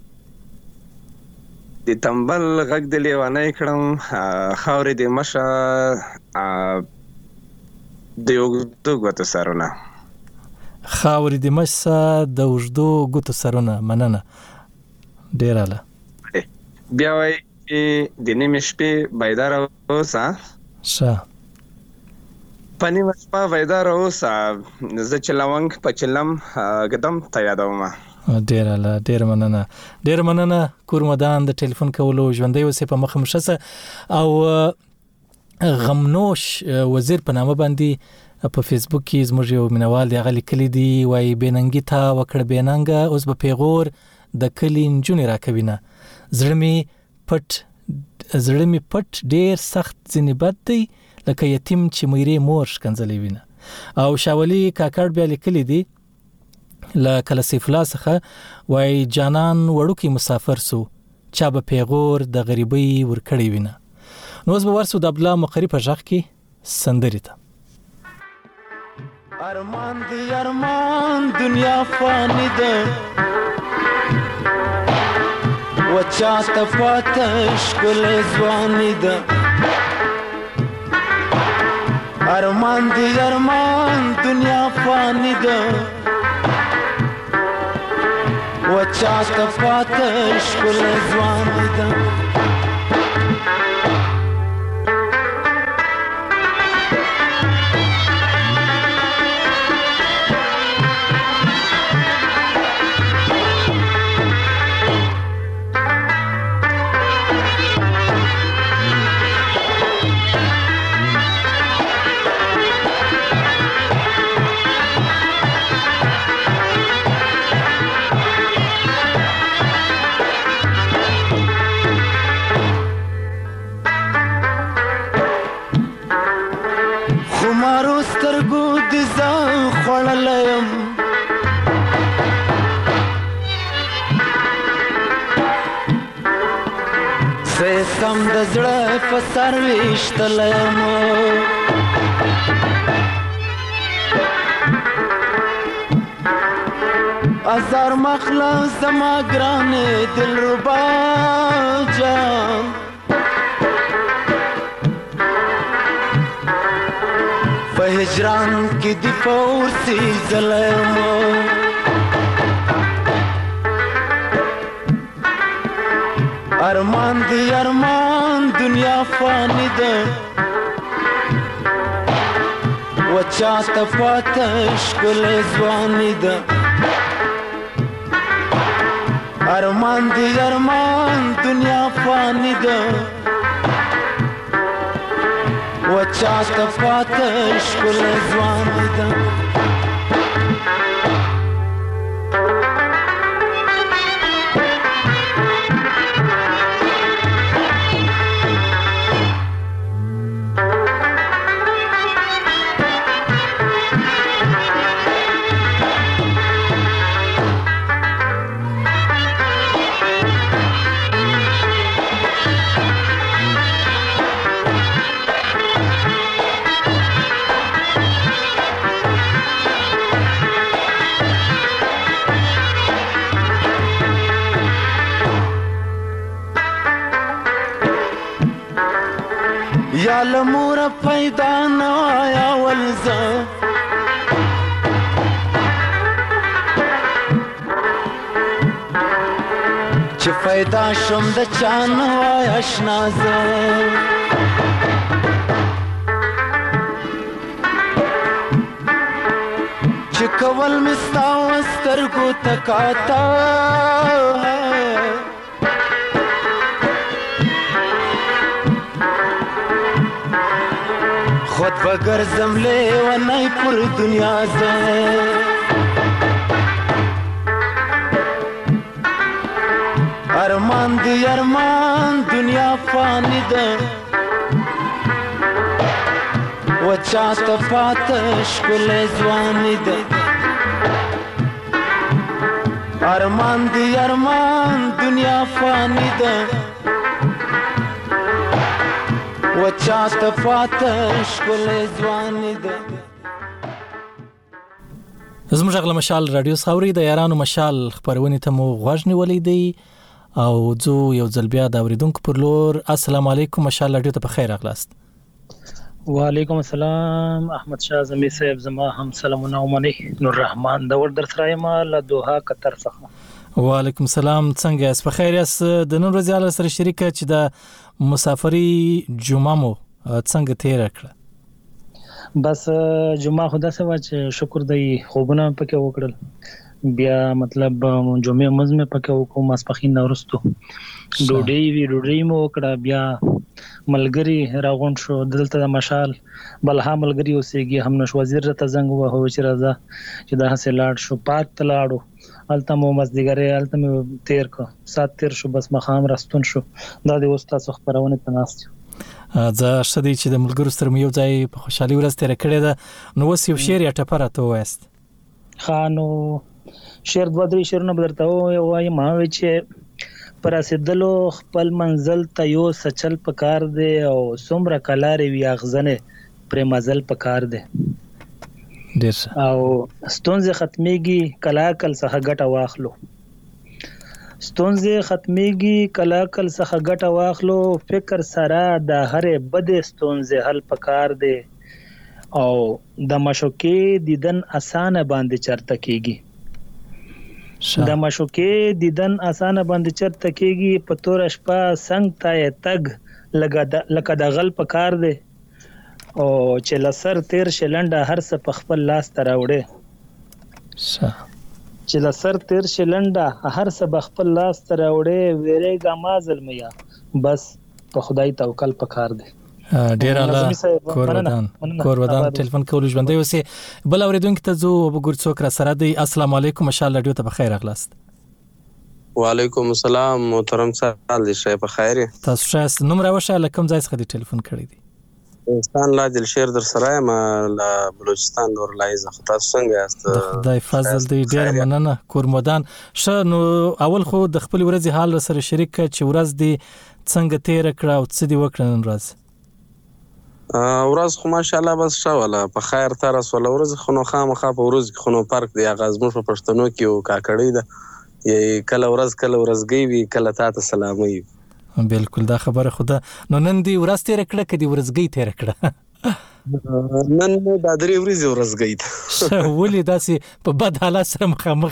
د تنبل غږ د لیوانۍ کړم خاورې د مشه د اوږدو ګوتو سرونه خاورې د مشه د اوږدو ګوتو سرونه مننه ډېره له بیا وایي چې د نیمې شپې بیداره اوسه ښه په نیمه شپه بیداره اوسه زه چې لونګ په چلم ږدم ته یادومه ډېره له ډېره مننه ډېره مننه کورمدان د ټلیفون کولو ژوندی اوسې په مخه مو ښه او غمنوش وزیر په نامه باندې په فیسبوک کې زموږ یو مینوال دی هغه لیکلی دی وایي بېننګي تا وکړه بېننګه اوس به پیغور د کلي نجونې راکوي نه زړه مې پټ زړه مې پټ ډېر سخت ځینې بد دی لکه یتیم چې میرې مور ښکنځلی وینه او شاولي کاکړ بیا لیکلی دی له کله سیف الله څخه وایي جانان وړوکی مسافر سو چا به پیغور د غریبۍ ورکړی وینه نو اوس به ورسو د عبدالله مقري په غږ کې سندرې ته ارمان دی ارمان دنیا فانی ده و چاته پاته ښکلی ځواني ده ارمان دی ارمان دنیا فانی ده و چاته پاته ښکلی ځواني ده سم د زړه په سر ویشتلی یم ازار مخله زما ګرانې دلربا جان په هجران کې دې په ورسي ځلی یم ارمان دی ارمان دنیا فانی ده و چاته پاته ښکلی ځواني ده ارمان دی ارمان دنیا فانی ده و چاته پاته ښکلی ځواني ده یا لمور پیدا نوایا ولزا چې پیدا شم د چا نوایا اشنازا چې کول مستا وسترګو تکاتا خود بگرزم لیوانی پر دنیا زه ارمان دی ارمان دنیا فانی ده و چاته پاته ښکلی ځواني ده ارمان دی ارمان دنیا فانی ده و چاته پاتش کل ځواني ده. زموږ غل مشال رادیو خاوري د یارانو مشال خبرونه ته مو غوښ نیولې دی او زه یو ځل بیا د اوریدونکو پر لور السلام علیکم مشال رادیو ته په خیر اغلاست. وعلیکم السلام احمد شاه زمي صاحب زما هم سلامونه ومني نور رحمان د ور در سره ما له دوحه قطر څخه. وعلیکم السلام څنګه اس په خیر اس د نن ورځې ال سره شریک چې د مسافری جمعه مو څنګه تیر کړ؟ بس جمعه خدا سوا چې شکر دی خوبونه پکې وکړل بیا مطلب جمعه مزمه پکې وکم ماسپخین نورستو ډوډۍ وی ډوډۍ مو وکړه بیا ملګری راغون شو دلته د مشال بلها ملګری اوسېږي هم نش وزیر ته زنګ وه هو چې راځه چې دا هسه لاړ شو پات تلاړو الته مو مزدګره الته مو تیر کو سات تیر شو بس مخام راستون شو دا د وستا خبرونه تناست زه شدي چې د ملګرو سره یو ځای په خوشحالي ورځ تیر کړې ده نو وس یو شعر یا ټپره ته وایست خانو شعر دوه درې شعرونه بدرته وای ما وی چې پر اسدلو خپل منزل ته یو سچل پکار دی او څومره کلاري وی اغزنه پر مزل پکار دی ډیر او ستونزه ختميږي کلا کل څخه ګټه واخلو ستونزه ختميږي کلا کل څخه ګټه واخلو فکر سره د هرې بد ستونزه حل پکار دی او د مشوکې دیدن اسانه باندې چرته کیږي د مشوکې دیدن اسانه باندې چرته کیږي په تور شپه څنګه تای تګ لګا لکه د غل پکار دی او چې لسر تیر شلنده هر څه په خپل لاس تراوړي شه چې لسر تیر شلنده هر څه په خپل لاس تراوړي ویریګه ما ظلمیا بس په خدای توکل پکار دی. ډیر اعلی کورودان کورودان ټلیفون کول ژوندې وسه بل اوریدونکو ته زو وګور څوک را سره دی السلام علیکم مشال رادیو ته بخیر اغلاست. وعلیکم السلام محترم صاحب دې شه په خیر تاسو شه نوم راوشه لکم ځای څخه دی ټلیفون کړی دی انسان لا دل شیر در سره ما لا بلوچستان نور لایزه خو تاسو څنګه یاست؟ خدای فضل دې ډیر مننه کورمودان شه نو اول خو د خپل ورځې حال سره شریک چې ورځ دې څنګه تیر کړه او څه دې وکړه نن ورځ؟ ورځ خو ماشاءالله بس شاوله په خیر تر رسول ورځ خو نو خامخا په ورځ خو نو پارک دی غاز مو په پښتنو کې او کاکړی ده یې کله ورځ کله ورځګي وی کله تاسو سلامي بالکل دا خبره خدا نو نن دی ورځ تیر کړه کدي ورځګي تیر کړه نن دا درې ورځې ورځګي ته ولې داسې په بد حالات سره مخامخ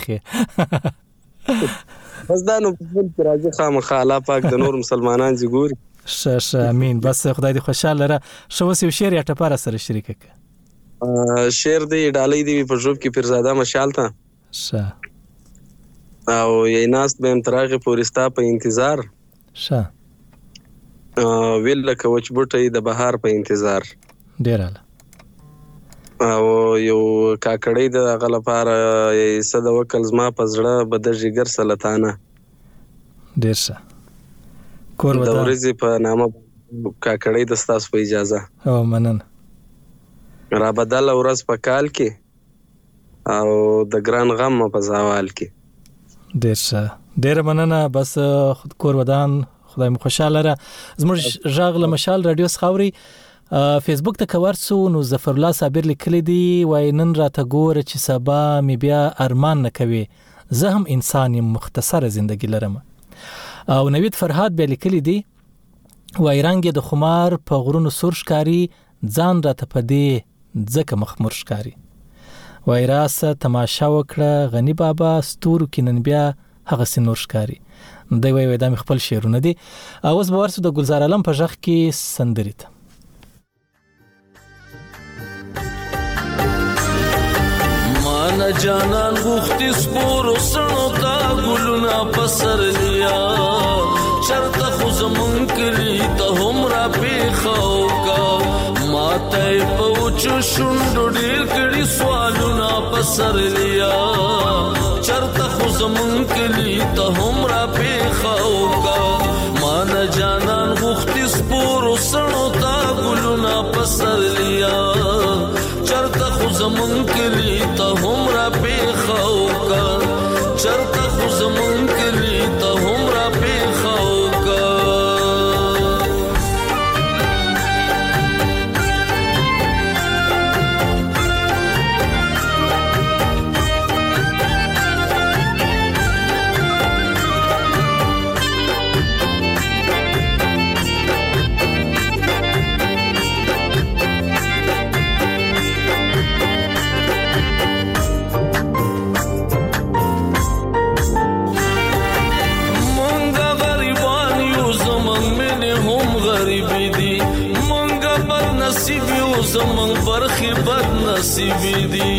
بس دا نو په خپل راځي خامخا الله پاک د نور مسلمانان زګوري شه شه امين بس خدای دې خوشاله لره شو وسو شعر یا ټپاره سره شریک ک شعر دی ډالۍ دی په ژوب کې پیرزاده مشال ته شه او یې ناس به امتراغه پورستا په انتظار شه ویل لکه وچ بوټي د بهار په انتظار ډیر اله او یو کاکړی د غلپاره یې صد وکل زما پزړه بد جګر سلطانه ډیر شه کور ودا د ورځې په نامه کاکړی د ستاسو په اجازه او منن را بدل ورځ په کال کې او د ګران غم په زوال کې ډیر شه ډیر مننه بس خود کور ودان خدای مو خوشاله را زموږ ژغله مشال رادیو خاوري فیسبوک ته کورسو نو ظفر الله صابر لیکلی دی وای نن را ته ګوره چې سبا می بیا ارمان نه کوي زه هم انسان مختصر ژوندۍ لرم او نوید فرهاد به لیکلی دی وای رنگ د خمار په غرونو سور شکاری ځان را ته پدې ځکه مخمر شکاری وای راسه تماشا وکړه غنی بابا ستورو کې نن بیا هغه سنور شکاری دوی وای وای د خپل شعرونه دي اوس به ورسو د گلزار علم په ژغ کې سندریت مان جانان غوختي سپور وسنو تا ګلونه پسر لیا چرته خو زمون کلی ته هم را پیخو کا ماته پوچو شوندو ډیر کړي سوالونه پسر لیا چرته خو زمون کلی ته هم را پیخو کا مان جانان غوختي سپور وسنو تا ګلونه پسر لیا چرته خو زمون کلی ته هم را پیخو کا چرته خو زمون کلی ته هم را پیخو کا بد نصیبی دی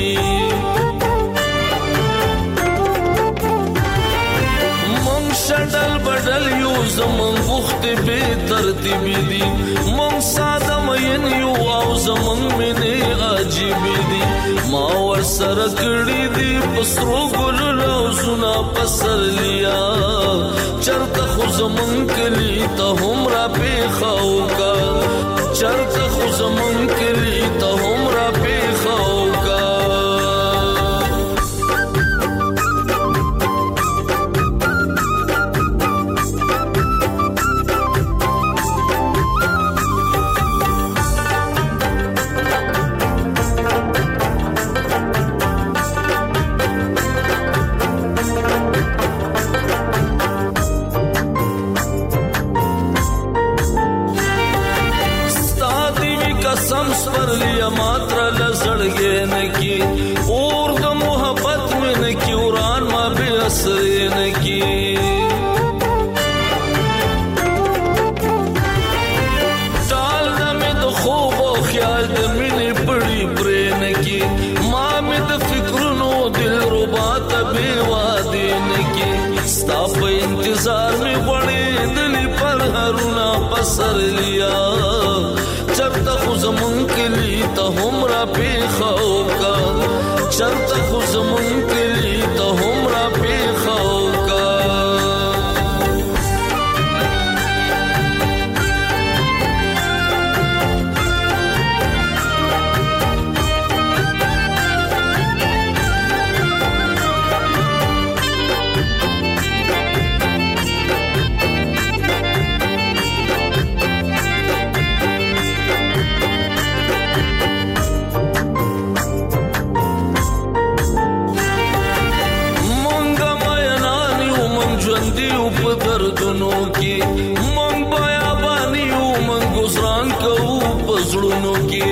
مونږ شډل بدل یو زمون وخت به ترتیب دی مونږ ساده مین یو او زمون مینه عجیب دی ما ور سره کړی دی پسرو ګل لوزونه پسر لیا چرته خو زمون کلی ته هم را پیخاو کا چرته خو زمون کلی ته هم را پیخاو کا पर लिया मात्रा लसड़गे न की और द मोहब्बत में न की उरान मा बे असरे न की टाल द में तो खूब और ख्याल द मिनी बड़ी प्रेन की माँ में द फिक्र नो दिल रुबा तबे वादे न की स्ताप इंतजार में बड़े दिल पर हरुना पसर लिया चरता खु زمون کلی ته هم را پیخاو کا چرتا خو زمون کلی ته هم را پیخاو کا دردونو کې مونږ بیا باندې یو مونږ گزاران کوو پزړونو کې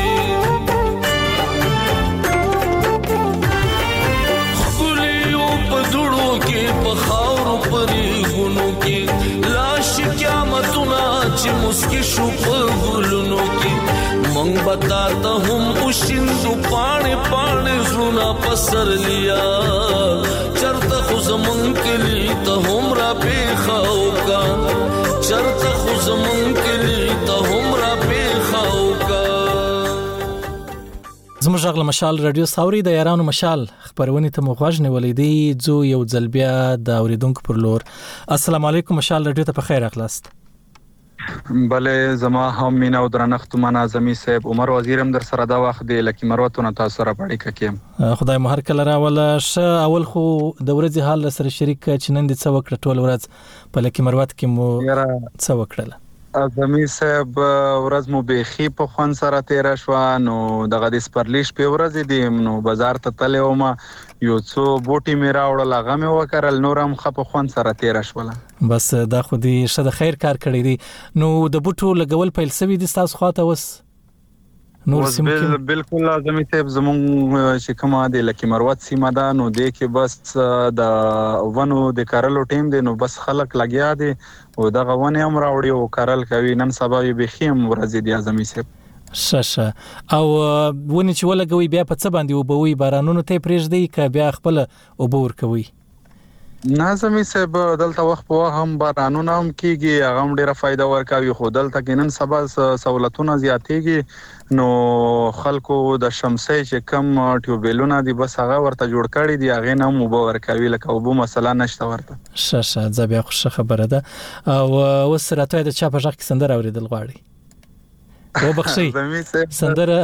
خپلیو پزړو کې په خاور پرې غونو کې لاش قیامتونه چې مسکی شو په ګلونو کې مونږ بتا ته هم وشیندو پاڼې پاڼې زړونه پسر لیا چرته خو زمون کلی ته هم را پیخاو کا چرته خو زمون کلی ته هم را پیخاو کا زموږ غل مشال رادیو ساوري د یارانو مشال خبرونه ته مغوښ نیولې دی جو یو ځلبیا د اوریدونکو پر لور السلام علیکم مشال رادیو ته په خیر اخلاست بله زما هم مینا او درنښت من اعظمي صاحب عمر وزیرم در سره دا وخت دی لکه مروتونه تاسو سره پړی ککیم خدای مهر کله راوله ش اول خو د ورځې حال سره شریک چې نن د څو وکړه ټول ورځ په لکه مروت کې مو څو وکړه اعظمي صاحب ورځ مو بيخي په خون سره تیر شو نو دغه د سپرلیش په ورځ دی نو بازار ته تلو ما یو څو بوټي میرا وړل هغه مې وکړل نورم خپ خون سره تیر شول بس دا خو دې شته خیر کار کړی دی نو د بوټو لګول پیل سوي دي تاسو خواته وس نور سیمه بالکل اعظمي صاحب زمون چې کومه دی لکه مروت سیمه ده نو دې کې بس د ونو د کارلو ټیم دی نو بس خلک لګیا دي او دغه ونه هم راوړي او کارل کوي نن سبا یې بخیم ورځ دی اعظمي صاحب شاشه او ونی چې ولګوي بیا په څه باندې وبوي بارانونو ته پرېږدي ک بیا خپل وبور کوي نازمي صاحب دلته وخت په هم بارانونه هم کیږي هغه ډیره فائدہ ورکوي خو دلته کینن سبا سہولتونه زیاتېږي نو خلکو د شمسي چې کم ټیوبلونه دي بس هغه ورته جوړ کړي دي هغه نه مو به ورکوي لکه وبو مسله نشته ورته شاشه ځبیا خوشخه خبره ده او وسرته د چا په ځخ کې سندره اوریدل غواړي و بخشي سندره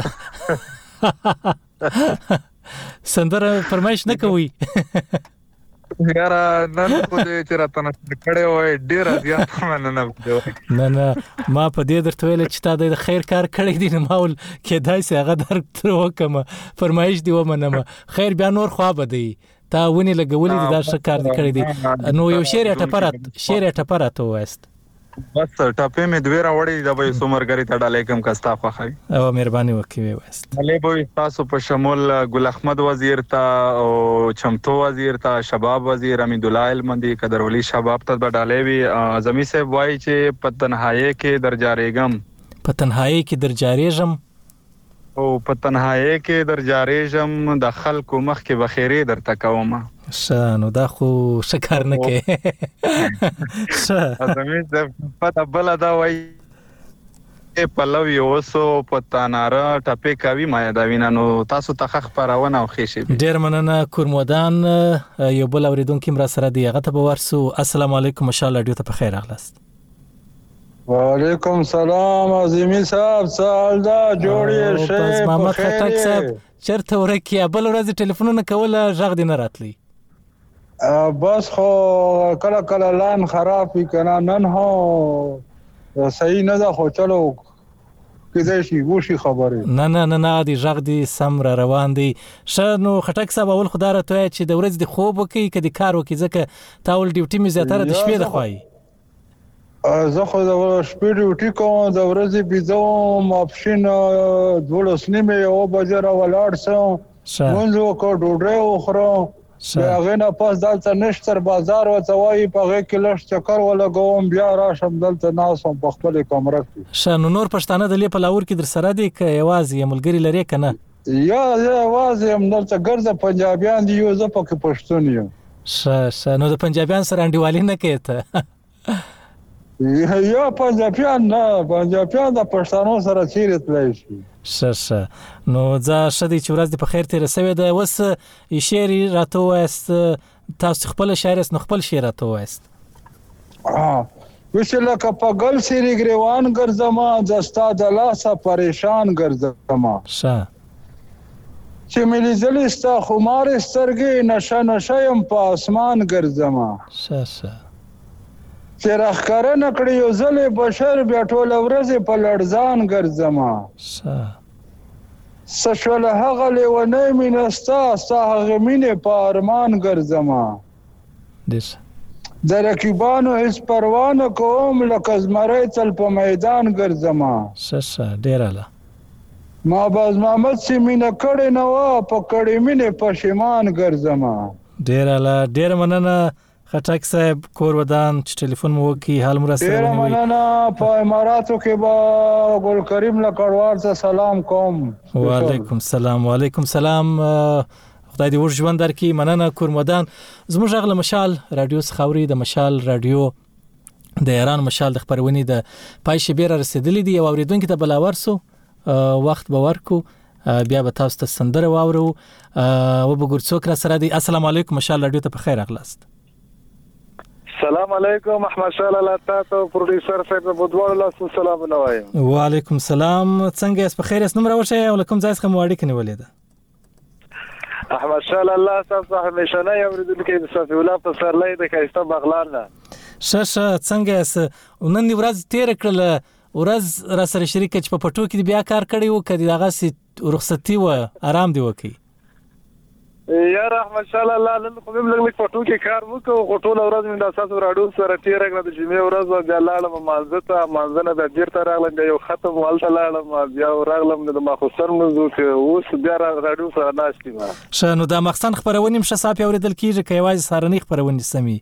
سندره فرمایش نه کوي یاره نن په دې چې راته نه کړې وای ډیر زیات مننه نه نه نه ما په دې درته ویل چې تا د خیر کار کړی دی نو ماول کېدای سي هغه درته وکم فرمایش دی ومنم خیر بیا نور خو بده تا ونی لګولې دا ښه کار دی کړی دی نو یو شعر ټپرات شعر ټپرات وست بس ټاپې مې دوی راوړې د به سومرګری ته ډالې کوم کستا خوخی او مهرباني وکړئ وست علي به تاسو په شمول ګل احمد وزیر ته او چمتو وزیر ته شباب وزیر امید الله المندي قدرولي شباب ته ډالې وی اعظمي صاحب وای چې په تنهایی کې درجارېګم په تنهایی کې درجارېږم او په تنهایی کې در جارې جم د خلکو مخ کې بخیرې درته کوم. شانو دا خو شکر نه کې. زمي د پته بل دا وای په لو یو سو په تناره ټپې کوي ما دا وینانو تاسو ته خخ پرونه او خېشي. ډیر مننه کورمودان. یو بل اوریدونکو مرا سره دی هغه ته ورسو. السلام علیکم مشال رادیو ته په خیر اغلاست. وعلیکم سلام عظیمی صاحب سال دا جوړی شه. بس محمد خټک صاحب چرته ورکی بل ورځ ټلیفونونه کوله ژغ دی نه راتلی. بس خو کله کله لان خراب کنا نن هو صحیح نه ده خو چلو کېدای شي وشي خبره. نه نه نه نه دی ژغ دی سم را روان دی. شنو خټک صاحب اول خدای ته چې د ورځ د خوب وکي کدي کار وکي ځکه تاول ډیوټي می زیاتره د شپې د خوای. زه خو د شپې ډیوټي کوم د ورځې بيزوم اپشن دولس نیمه او بجره ولاړ سم مونږ کو ډوډۍ وخورم هغه نه پاس دلته نشتر بازار او څوای په هغه کې لښ چکر ولګوم بیا راشم دلته ناسم په خپل کمره کې. شنو نور پښتانه د لې په لاور کې در سره دي ک یوازې ملګری لري کنه؟ یا یوازې هم دلته ګرځه پنجابیان دی یو زه پکې پښتون یم. ش ش نو د پنجابیان سره انډیوالي نه کېته؟ یا پنجابیان نه پنجابیان د پښتنو سره چیرې تلای شي. شه شه نو ځا شدي چې ورځ د په خیر تیر سوي د وس شعر راته واست تاسو خپل شعر اس نو خپل شعر راته واست. اه وشله ک په ګل سری ګریوان ګرځما دستا د لاسه پریشان ګرځما. شه چې ملي زلستا خمار سترګې نشه نشم په اسمان ګرځما. شه شه چې راخکاره نکړی یو ځلې بشر بیا ټوله ورځې په لړزان ګرځما. سشوله هغه لیونی مینه ستا ستا هغې مینې په ارمان ګرځما. د رقیبانو هېڅ پروا نه کوم لکه زمری تل په میدان ګرځما. ښه ښه ډېر اعلی. ما باز محمد سي مینه کړې نه وه په کړې مینې پښیمان ګرځما. ډېر اعلی ډېر مننه خټک صاحب کور ودان چې ټلیفون مو وکي حال مو راسره ونیوي. ډېر مننه. په اماراتو کې به ګل کریم لکړوال ته سلام کوم. وعلیکم سلام. وعلیکم سلام. خدای دې ور ژوند درکړي. مننه کور ودان. زموږ غل مشال رادیو خاوري د مشال رادیو د ایران مشال د خبرونې د پای شبیر رسیدلې دي او اوریدونکو ته بلاور سو وخت به ورکو بیا به تاسو ته سندره واورو او به ګورڅوک را سره دي. السلام علیکم مشال رادیو ته په خیر اغلاست. السلام علیکم احمد شاه الله تاسو پروډوسر صاحب په دوه لاسو سلام نوایم. وعلیکم سلام. څنګه اس په خیر اس نمبر ورشه او کوم ځای څخه مواړی کني ولیدا؟ احمد شاه الله تاسو همیشه نه اوریدونکو د صفی الله په سرلې د کایسته بغلان نه. شه شه څنګه اس نن دی ورځ تیر کړل ورځ را سره شریک چې په پټو کې بیا کار کړی وو کدي دغه سي رخصتي و آرام دی وکي. یا رحمت الله الله نن خو موږ لږ پټو کې کار وکړو غټول ورځ موږ د اساس راډیو سره تیر کړل د جمعې ورځ و بیا لاړم مانځه ته مانځنه د ډیر تر راغلم یو ختم ولته لاړم بیا راغلم د ماخوسر موضوع کې اوس بیا راډیو سره ناشتي ما. شنو د مخسن خبرونه مشه صاحب اوریدل کیږي کایواز سارنی خبرونه سمي.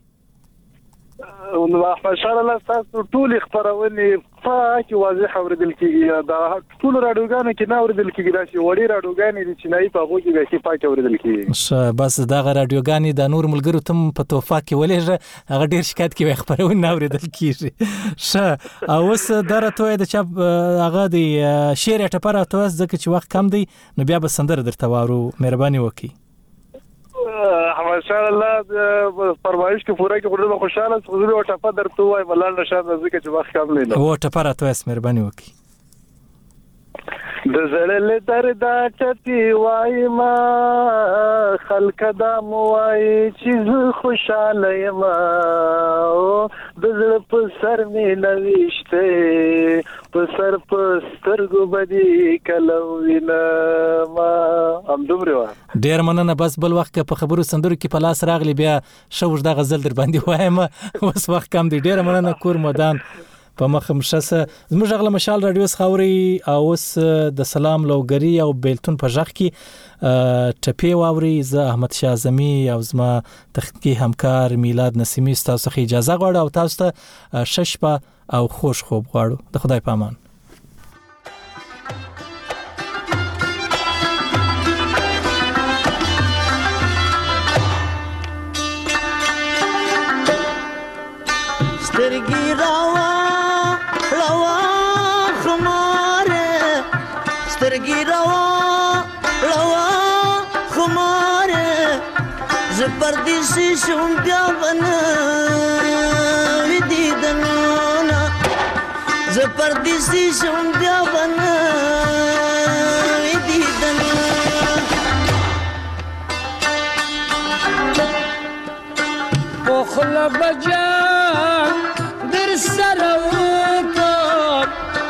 نو احمد شاه الله تاسو ټول خبرونه پاکي واضح اوریدل کیږي دا ټول راډیوګانو کې نه اوریدل کیږي دا چې وړي راډیوګانې دي چې نه په هغه کې به پاکي اوریدل کیږي. بس دا راډیوګانې د نور ملګرو تم په توفا کې ولېږه هغه ډیر شکایت کوي خبرونه اوریدل کیږي. ښه اوس درته د چا هغه دی شعر ټپره توس ځکه چې وخت کم دی نو بیا به سندره درته وارو مهرباني وکړي. احمد شاه الله فرمایش کې پوره کې خورده خوشاله خورده او ټپه درته وای ملال نشاد ځکه چې وخت کم نه و ټپه توس مهرباني وکړي. د زړل درد چتی وای ما خلک دا موای چې خوشاله یم د زړه په سر می نوښته په سر په سترګو بدی کلوینه ما ام دومره ډیر مننه. بس بل وخت په خبرو سندرو کې په لاس راغلی بیا شوش د غزل در باندې وایم اوس وخت کم دی. ډیر مننه کور مدان په مخم شسه زموږ غل مشال رادیو خاوري او اوس د سلام لوګری او بیلتون په ژغ کې ټپی واوري. زه احمد شاه زمي او زما تخنیکی همکار میلاد نسیمی تاسو ته اجازه غواړم او تاسو ته ششپه او خوش خوب غواړو. د خدای په امان. سترګې راوا لوا خماره سترګې راوا لوا خماره زه پردیسي شوم بیا به نه وي دیدنونه زه پردیسي شوم بیا به نه وي دیدنونه پخله بجان در سره وکړ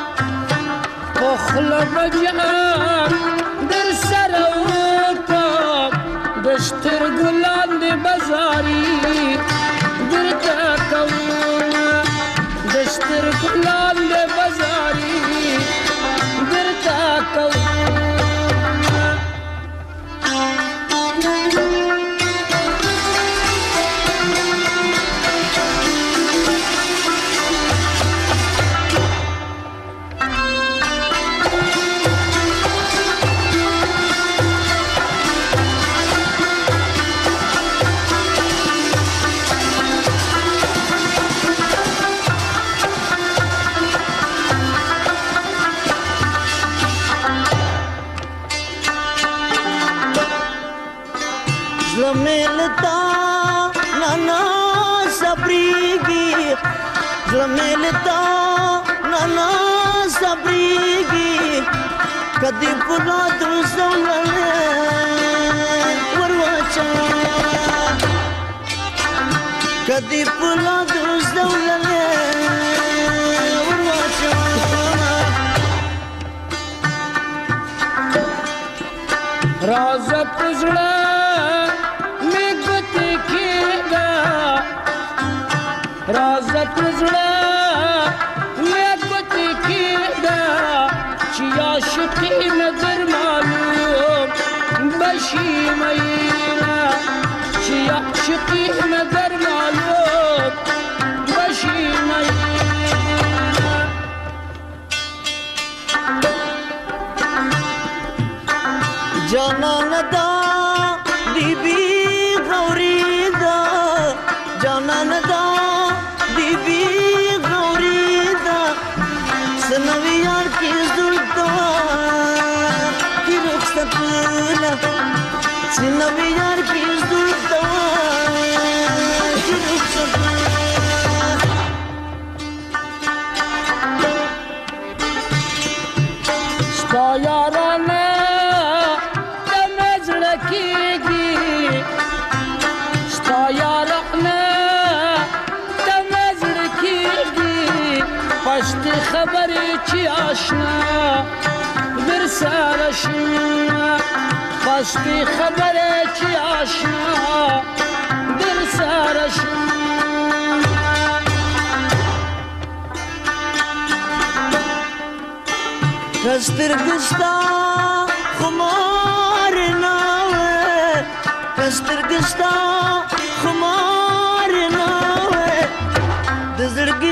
پخله بجان در سره وکړ د سترګو لاندې بازاري درته کومه د سترګو لاندې بازاري درته کومه زلملتا نانا صبریږي زلملتا نانا صبریږي کدی پلا دوزونه ورواچا کدی پلا دوزونه ورواچا راز پزړه رازت زړه مې ګوتې کېږده چې عاشقي مې در معلوم بشي میینه چې عاشقي مې در معلوم بشي میینه جانان دا دی بی غوري دا جانان دا سنوي یار کی زلطا کی رخصت لا سنوي یار کی زلطا کی رخصت ستا یارانه د مزړه کېږي ستا یارانه د مزړه کېږي پښتې خبرې چې آشنا در سره شوه پښتې خبرې چې آشنا در سره شوه کسترګستا خمار نه وې کسترګستا خمار نه وې د زړګي